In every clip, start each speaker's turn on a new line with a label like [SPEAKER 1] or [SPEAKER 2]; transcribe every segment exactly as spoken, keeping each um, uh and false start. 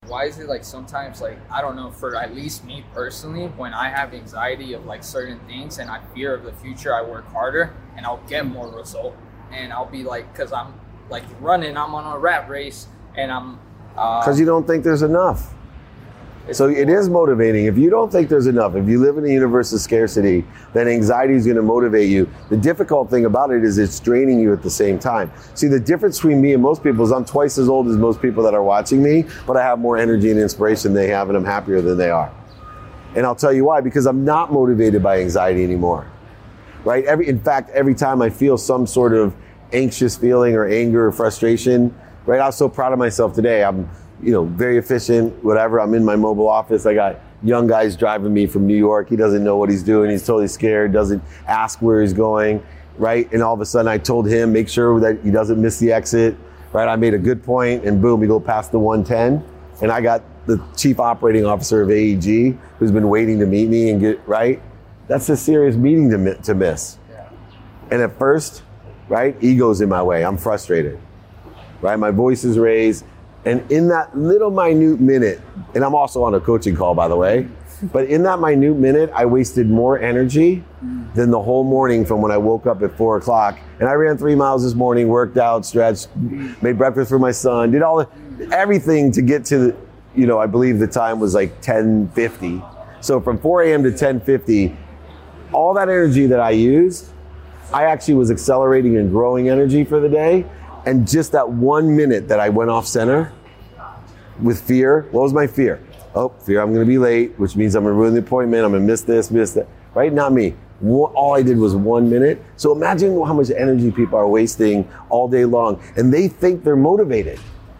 [SPEAKER 1] Why is it like sometimes, like, I don't know, for at least me personally, when I have anxiety of like certain things and I fear of the future, I work harder and I'll get more result. And I'll be like, cause I'm like running, I'm on a rat race and I'm, uh,
[SPEAKER 2] cause you don't think there's enough. So it is motivating. If you don't think there's enough, if you live in a universe of scarcity, then anxiety is going to motivate you. The difficult thing about it is it's draining you at the same time. See, the difference between me and most people is I'm twice as old as most people that are watching me, but I have more energy and inspiration they have, and I'm happier than they are. And I'll tell you why, because I'm not motivated by anxiety anymore, right? Every, in fact, every time I feel some sort of anxious feeling or anger or frustration, right? I was so proud of myself today. I'm you know, very efficient, whatever. I'm in my mobile office. I got young guys driving me from New York. He doesn't know what he's doing. He's totally scared, doesn't ask where he's going, right? And all of a sudden I told him, make sure that he doesn't miss the exit, right? I made a good point and boom, we go past the one ten. And I got the chief operating officer of A E G who's been waiting to meet me and get, right? That's a serious meeting to, to miss. Yeah. And at first, right, ego's in my way. I'm frustrated, right? My voice is raised. And in that little minute minute, and I'm also on a coaching call, by the way, but in that minute minute, I wasted more energy than the whole morning from when I woke up at four o'clock. And I ran three miles this morning, worked out, stretched, made breakfast for my son, did all the, everything to get to, the, you know, I believe the time was like ten fifty. So from four a.m. to ten fifty, all that energy that I used, I actually was accelerating and growing energy for the day. And just that one minute that I went off center with fear, what was my fear? Oh, fear I'm going to be late, which means I'm going to ruin the appointment. I'm going to miss this, miss that. Right? Not me. All I did was one minute. So imagine how much energy people are wasting all day long. And they think they're motivated.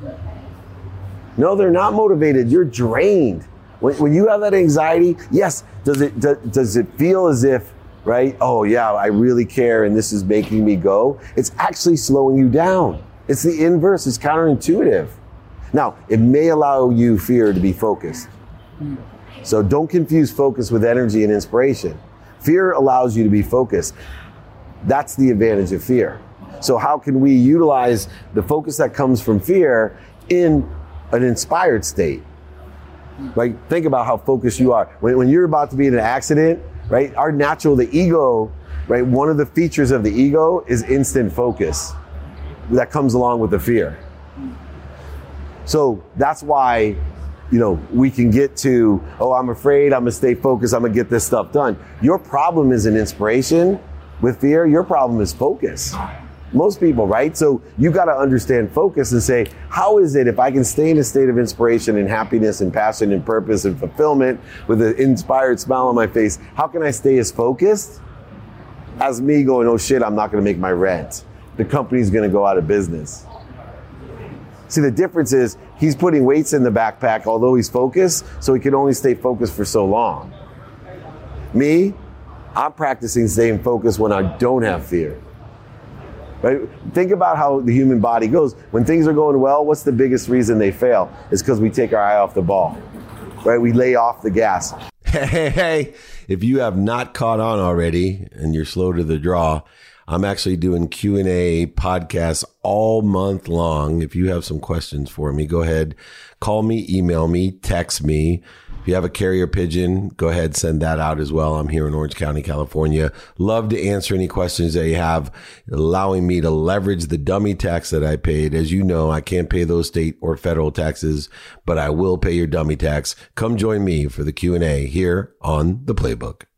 [SPEAKER 2] No, they're not motivated. You're drained. When, when you have that anxiety, yes, does it, does, does it feel as if, right? Oh yeah, I really care and this is making me go. It's actually slowing you down. It's the inverse, it's counterintuitive. Now, it may allow you fear to be focused. So don't confuse focus with energy and inspiration. Fear allows you to be focused. That's the advantage of fear. So how can we utilize the focus that comes from fear in an inspired state? Right? Think about how focused you are. When, when you're about to be in an accident, right? Our natural, the ego, right? One of the features of the ego is instant focus that comes along with the fear. So that's why, you know, we can get to, oh, I'm afraid, I'm gonna stay focused, I'm gonna get this stuff done. Your problem is an inspiration with fear. Your problem is focus. Most people, right? So you got to understand focus and say, how is it if I can stay in a state of inspiration and happiness and passion and purpose and fulfillment with an inspired smile on my face, how can I stay as focused as me going, oh shit, I'm not going to make my rent. The company's going to go out of business. See, the difference is he's putting weights in the backpack, although he's focused, so he can only stay focused for so long. Me, I'm practicing staying focused when I don't have fear. Right? Think about how the human body goes. When things are going well, what's the biggest reason they fail? It's because we take our eye off the ball. Right? We lay off the gas.
[SPEAKER 3] Hey, hey, hey. If you have not caught on already and you're slow to the draw, I'm actually doing Q and A podcasts all month long. If you have some questions for me, go ahead, call me, email me, text me. If you have a carrier pigeon, go ahead, send that out as well. I'm here in Orange County, California. Love to answer any questions that you have, allowing me to leverage the dummy tax that I paid. As you know, I can't pay those state or federal taxes, but I will pay your dummy tax. Come join me for the Q and A here on The Playbook.